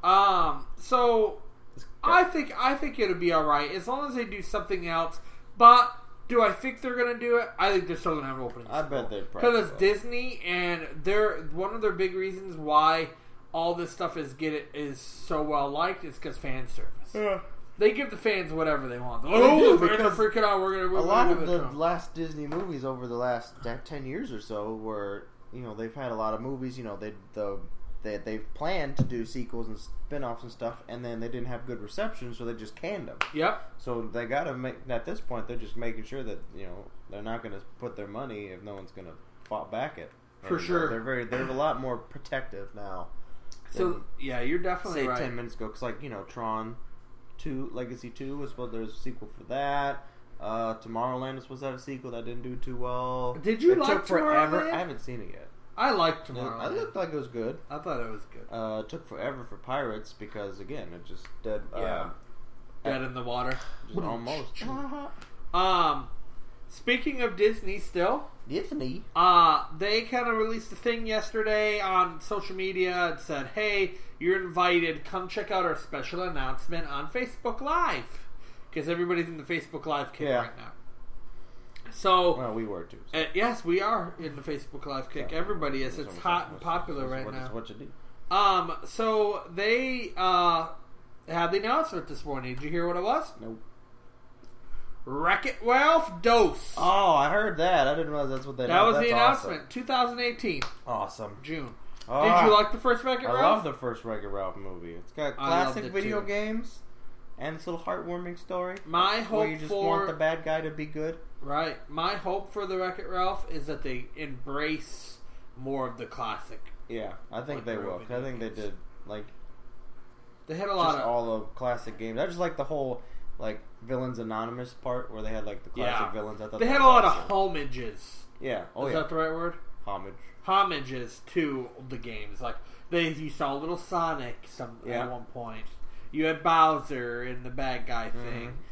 So I think it'll be all right as long as they do something else. But do I think they're gonna do it? I think they're still gonna have an opening. I bet they probably because it's will. Disney, and they're one of their big reasons why all this stuff is so well liked is because fan service. Yeah. They give the fans whatever they want. They Oh, do, the fans are because freaking out. We're A lot gonna of do the this. last Disney movies over the last 10 years or so were, they've had a lot of movies, they've planned to do sequels and spin-offs and stuff, and then they didn't have good reception, so they just canned them. Yep. So they got to make, at this point, they're just making sure that, they're not going to put their money if no one's going to fight back it. For And, sure. They're a lot more protective now. So yeah, you're definitely Say right. 10 minutes ago, because Tron 2, Legacy 2 was supposed, there was a sequel for that. Tomorrowland was supposed to have a sequel that didn't do too well. Did you it like took forever. Tomorrowland? I haven't seen it yet. I liked It Tomorrowland. looked like it was good. I thought it was good. It took forever for Pirates because, again, it just dead. Yeah. Dead in the water. Just almost. Speaking of Disney still, Disney. they kind of released a thing yesterday on social media and said, hey, you're invited. Come check out our special announcement on Facebook Live. Because everybody's in the Facebook Live kick right now. So, Well, we were too. So. yes, we are in the Facebook Live kick. Everybody is. It's hot and popular right now. What you do? So they had the announcement this morning. Did you hear what it was? Nope. Wreck-It Ralph Dose. Oh, I heard that. I didn't realize that's what they. That was that's the announcement. 2018, Awesome. June. Oh, Did you like the first Wreck-It I Ralph? love the first Wreck-It Ralph movie. It's got I loved classic it video too. games and this little heartwarming story. My where hope you just for want the bad guy to be good. right. My hope for the Wreck-It Ralph is that they embrace more of the classic. Yeah, I think Like they the will. 'Cause I think they video did like They had a lot just of all the classic games. I just like the whole like Villains Anonymous part where they had like the classic villains. I thought They that had a was lot awesome. of homages. Yeah. Oh Is yeah. that the right word? Homage. Homages to the games. Like you saw little Sonic at one point. You had Bowser in the bad guy thing.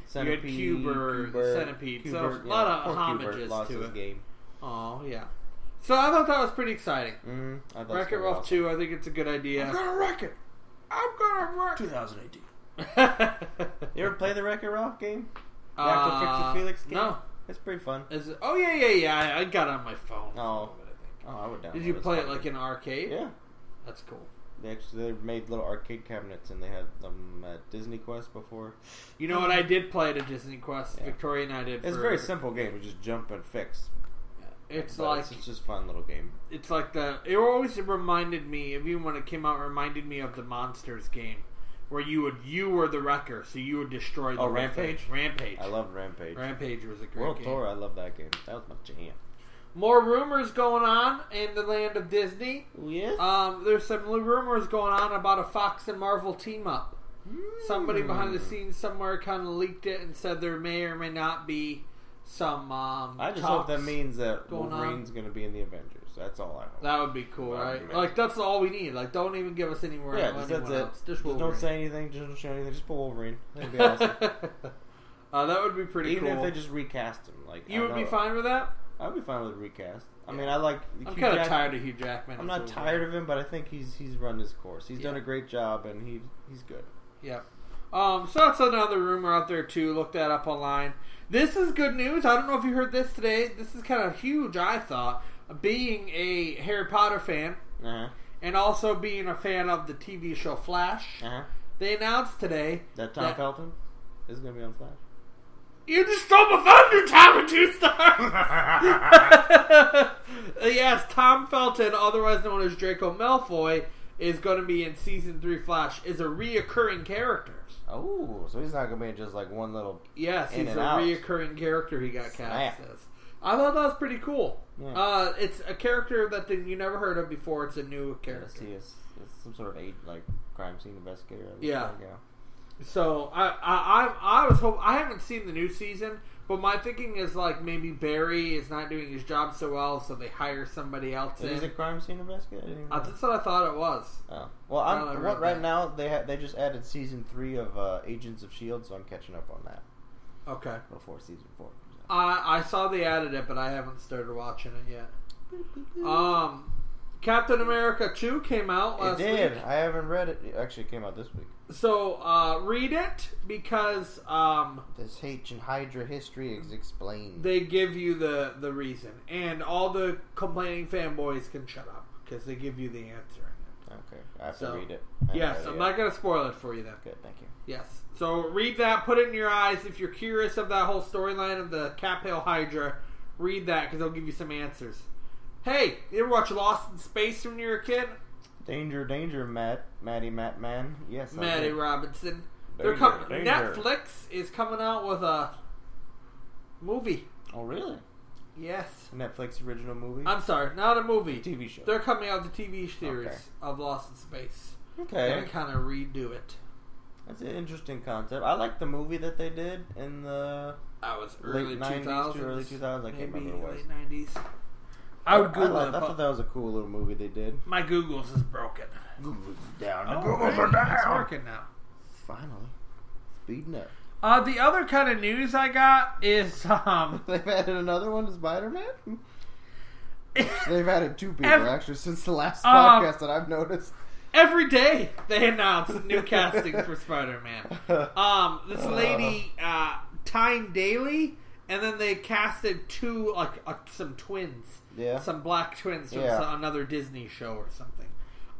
Centipede, Cuber, Centipede. So a lot of poor homages Cubert lost to his it. game. Oh, yeah. So I thought that was pretty exciting. I thought Wreck-It Ralph 2, I think it's a good idea. I'm gonna wreck it. I'm gonna wreck 2018. You ever play the Wreck-It Ralph game? The Actual Fix It Felix game? No. It's pretty fun. Is it? Oh, yeah. I got it on my phone. Oh. I would download it. Did you It's play fun. it like in an arcade? Yeah. That's cool. They made little arcade cabinets, and they had them at Disney Quest before. You know what? I did play it at Disney Quest. Yeah. Victoria and I did. It's a very simple game. You just jump and fix. It's But like it's just a fun little game. it's like it always reminded me, even when it came out, it reminded me of the Monsters game, where you were the wrecker, so you would destroy the Rampage? Rampage. I love Rampage. Rampage was a great World game. Tour, I love that game. That was my jam. More rumors going on in the land of Disney. Yes? There's some rumors going on about a Fox and Marvel team up. Somebody behind the scenes somewhere kind of leaked it and said there may or may not be some. I just hope that means that going Wolverine's going to be in the Avengers. That's all I hope. That would be cool, That would right? be amazing. Like that's all we need. Like don't even give us any more. Yeah, just, that's anyone it. else. Just Wolverine. don't say anything. Just don't show anything. Just put Wolverine. That'd be awesome. That would be pretty Even cool. if they just recast him, like You would be fine with that? I'd be fine with a recast. I mean, I like. I'm kind of tired of Hugh Jackman. I'm not tired of him, but I think he's run his course. He's done a great job, and he's good. Yep. So that's another rumor out there too. Look that up online. This is good news. I don't know if you heard this today. This is kind of huge. I thought, being a Harry Potter fan and also being a fan of the TV show Flash, they announced today that Tom Felton is going to be on Flash. You just stole my thunder, Tom and Two Star. Yes, Tom Felton, otherwise known as Draco Malfoy, is going to be in season 3 Flash. Is a reoccurring character. Oh, so he's not going to be just like one little. Yes, he's a reoccurring character. He got cast as. I thought that was pretty cool. Yeah. It's a character that you never heard of before. It's a new character. It's some sort of crime scene investigator. Yeah. So I was hoping. I haven't seen the new season, but my thinking is like maybe Barry is not doing his job so well, so they hire somebody else. Is a crime scene investigator? That's what I thought it was. Oh well, right now they just added season 3 of Agents of S.H.I.E.L.D., so I'm catching up on that. Okay. Before season 4 comes out. I saw they added it, but I haven't started watching it yet. Captain America 2 came out last week. It did. I haven't read it. It actually came out this week. So, read it because this Hydra history is explained. They give you the reason. And all the complaining fanboys can shut up because they give you the answer in it. Okay. I have to read it. Yes, I'm not going to spoil it for you then. Good, thank you. Yes. So, read that. Put it in your eyes. If you're curious of that whole storyline of the Cap Hill Hydra, read that because they'll give you some answers. Hey, you ever watch Lost in Space when you were a kid? Danger, Maddie Man. Yes, Maddie Robinson. Danger. Netflix is coming out with a movie. Oh, really? Yes. Netflix original movie? I'm sorry, not a movie. TV show. They're coming out with the TV series of Lost in Space. Okay. They're going to kind of redo it. That's an interesting concept. I like the movie that they did in the That was early late 90s 2000s. to early 2000s. I can't remember what it was. Late 90s. I would Google it. I thought that was a cool little movie they did. My Google's is broken. Google's down. Google's are down. It's working now. Finally. Speeding up. The other kind of news I got is they've added another one to Spider-Man? They've added 2 people actually since the last podcast that I've noticed. Every day they announce new casting for Spider-Man. This lady, Tyne Daly, and then they casted 2 some twins. Yeah. Some black twins from another Disney show or something.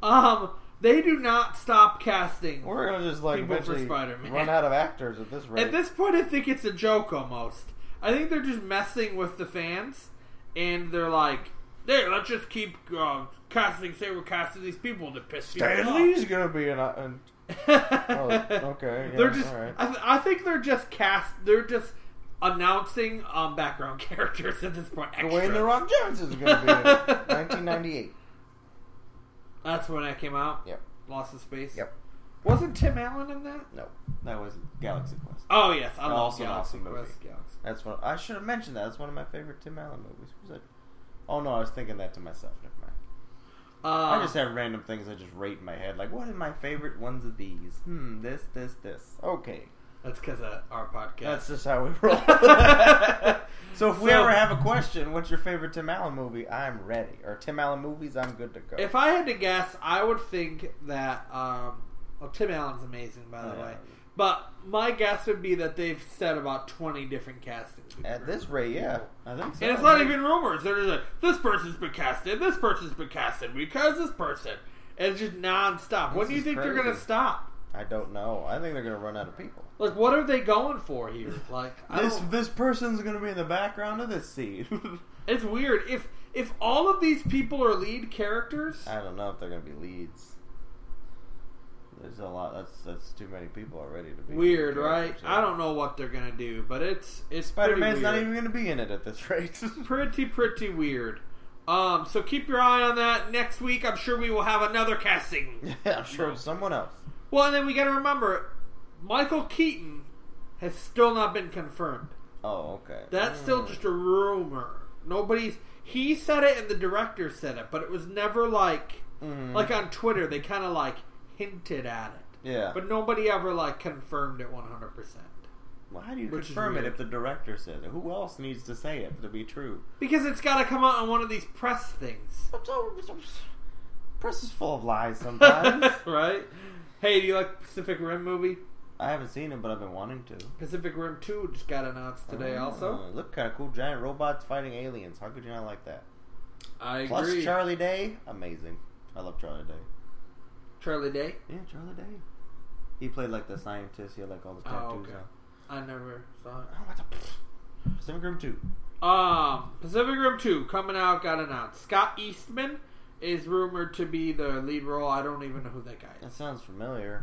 They do not stop casting. We're gonna just eventually for Spider-Man. run out of actors at this rate. At this point, I think it's a joke almost. I think they're just messing with the fans, and they're like, "Hey, let's just keep casting. Say we're casting these people to piss people off." Stan Lee's gonna be an. Okay. Yeah, They're just. all right. I think they're just They're just announcing background characters at this point. Dwayne The Rock Johnson is gonna be in it. 1998. That's when that came out? Yep. Lost in Space? Yep. Wasn't Tim Allen in that? No. That was Galaxy Quest. Oh, yes. I love Also an Galaxy awesome movie. Quest. Galaxy. That's one. I should have mentioned that. That's one of my favorite Tim Allen movies. Was it? Oh, no. I was thinking that to myself. Never mind. I just have random things I just rate in my head. Like, what are my favorite ones of these? This. Okay. That's because of our podcast. That's just how we roll. So if we ever have a question, what's your favorite Tim Allen movie? I'm ready. Or Tim Allen movies, I'm good to go. If I had to guess, I would think that Tim Allen's amazing, by the way. But my guess would be that they've said about 20 different castings. At this rate, yeah. I think so. And it's not even rumors. They're just like, this person's been casted, this person's been casted, because this person. And it's just non-stop. When do you think they're going to stop? I don't know. I think they're going to run out of people. Like, what are they going for here? Like, This person's going to be in the background of this scene. It's weird. If all of these people are lead characters... I don't know if they're going to be leads. There's a lot. That's too many people already to be weird, right? Yeah. I don't know what they're gonna do, but it's Spider-Man's not even gonna be in it at this rate. pretty weird. So keep your eye on that. Next week, I'm sure we will have another casting. Yeah, I'm sure it's someone else. Well, and then we got to remember, Michael Keaton has still not been confirmed. Oh, okay. That's still just a rumor. He said it and the director said it, but it was never like on Twitter. They kind of like hinted at it. Yeah. But nobody ever like confirmed it 100%. Well, how do you confirm it if the director says it? Who else needs to say it to be true? Because it's got to come out on one of these press things. Press is full of lies sometimes. Right? Hey, do you like Pacific Rim movie? I haven't seen it, but I've been wanting to. Pacific Rim 2 just got announced today also. Look kind of cool. Giant robots fighting aliens. How could you not like that? I agree. Plus Charlie Day. Amazing. I love Charlie Day. Charlie Day? Yeah, Charlie Day. He played like the scientist. He had like all the tattoos on. I never saw it. Oh, what the... Pacific Rim 2. Pacific Rim 2 coming out, got announced. Scott Eastman is rumored to be the lead role. I don't even know who that guy is. That sounds familiar.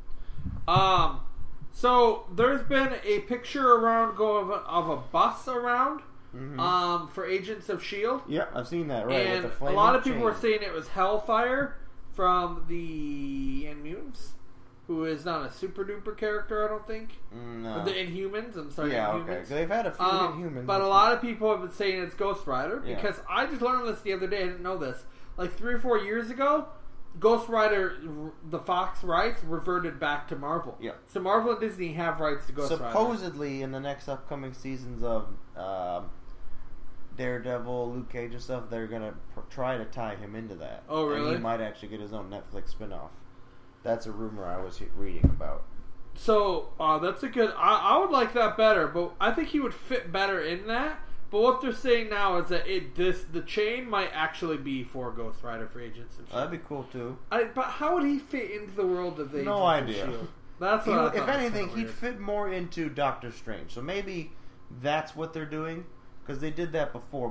So there's been a picture around of a bus around for Agents of S.H.I.E.L.D. Yeah, I've seen that, right. And with the a lot of people chain. were saying it was Hellfire from the Inhumans, who is not a super duper character, I don't think. No. The Inhumans, I'm sorry, Yeah, Inhumans. okay. So they've had a few Inhumans. But a lot of people have been saying it's Ghost Rider, Yeah. because I just learned this the other day, I didn't know this. Like 3 or 4 years ago, Ghost Rider, the Fox rights reverted back to Marvel. Yeah. So Marvel and Disney have rights to Ghost Rider. Supposedly, in the next upcoming seasons of Daredevil, Luke Cage and stuff, they're going to try to tie him into that. Oh, really? And he might actually get his own Netflix spinoff. That's a rumor I was reading about. So, that's a good... I would like that better, but I think he would fit better in that. But what they're saying now is that the chain might actually be for Ghost Rider for Agents of S.H.I.E.L.D. That'd be cool, too. But how would he fit into the world of the Agents No idea. of S.H.I.E.L.D.? That's what I thought. If anything, was he'd weird. fit more into Doctor Strange. So maybe that's what they're doing. Because they did that before.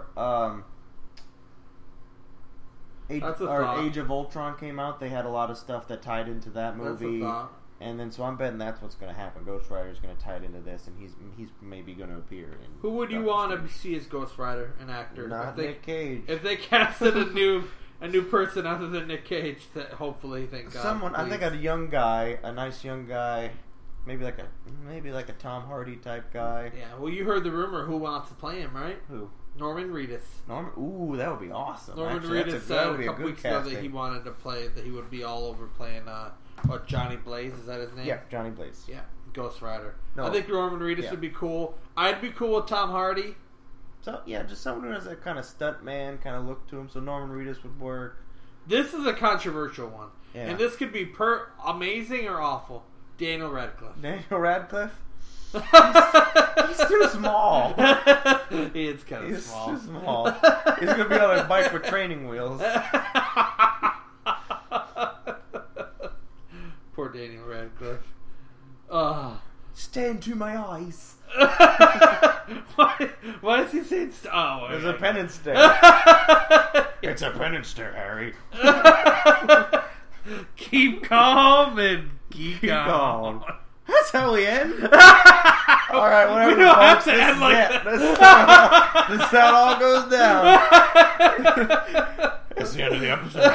That's a thought. Age of Ultron came out, they had a lot of stuff that tied into that movie. That's a thought. And then, so I'm betting that's what's going to happen. Ghost Rider's going to tie it into this, and he's maybe going to appear in... Who would you Doctor want Strange. to see as Ghost Rider, an actor? Not Nick Cage. If they casted a new person other than Nick Cage, that hopefully, thank God. Someone, I please. think a young guy, a nice young guy, maybe like a Tom Hardy type guy. Yeah, well, you heard the rumor who wants to play him, right? Who? Norman Reedus. Norman? Ooh, that would be awesome. Norman Actually, Reedus that said would be a couple good weeks ago that casting. he wanted to play, that he would be all over playing, Johnny Blaze, is that his name? Yeah, Johnny Blaze. Yeah, Ghost Rider. No. I think Norman Reedus would be cool. I'd be cool with Tom Hardy. So, yeah, just someone who has that kind of stunt man kind of look to him, so Norman Reedus would work. This is a controversial one. Yeah. And this could be amazing or awful. Daniel Radcliffe. Daniel Radcliffe? He's too small. He is kind of He's small. too small. He's going to be on a bike with training wheels. Poor Daniel Radcliffe. Stand to my eyes. Why does he say... There's a penance stare. It's a penance stare, Harry. Keep calm and keep calm. on. That's how we end. Alright, whatever. We don't have folks, to this end is like it. that. This is how it all goes down. It's the end of the episode,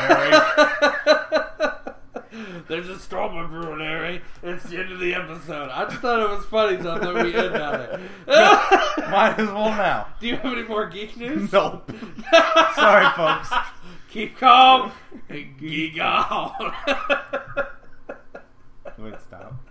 Harry. There's a storm of brewing, Harry. It's the end of the episode. I just thought it was funny, so I thought we end on it. Might as well now. Do you have any more geek news? Nope. Sorry, folks. Keep calm and geek on. Wait, stop.